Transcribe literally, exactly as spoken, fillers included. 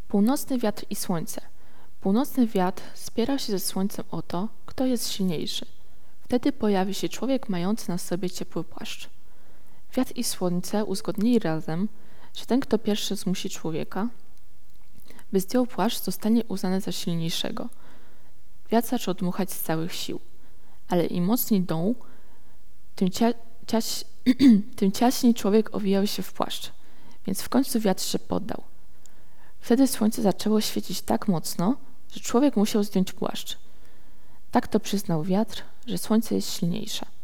Północny wiatr i słońce. Północny wiatr spierał się ze słońcem o to, kto jest silniejszy. Wtedy pojawi się człowiek mający na sobie ciepły płaszcz. Wiatr i słońce uzgodnili razem, że ten, kto pierwszy zmusi człowieka, by zdjął płaszcz, zostanie uznany za silniejszego. Wiatr zaczął dmuchać z całych sił, ale im mocniej dął, tym, cia- ciaś- tym ciaśniej człowiek owijał się w płaszcz, więc w końcu wiatr się poddał. Wtedy słońce zaczęło świecić tak mocno, że człowiek musiał zdjąć płaszcz. Tak to przyznał wiatr, że słońce jest silniejsze.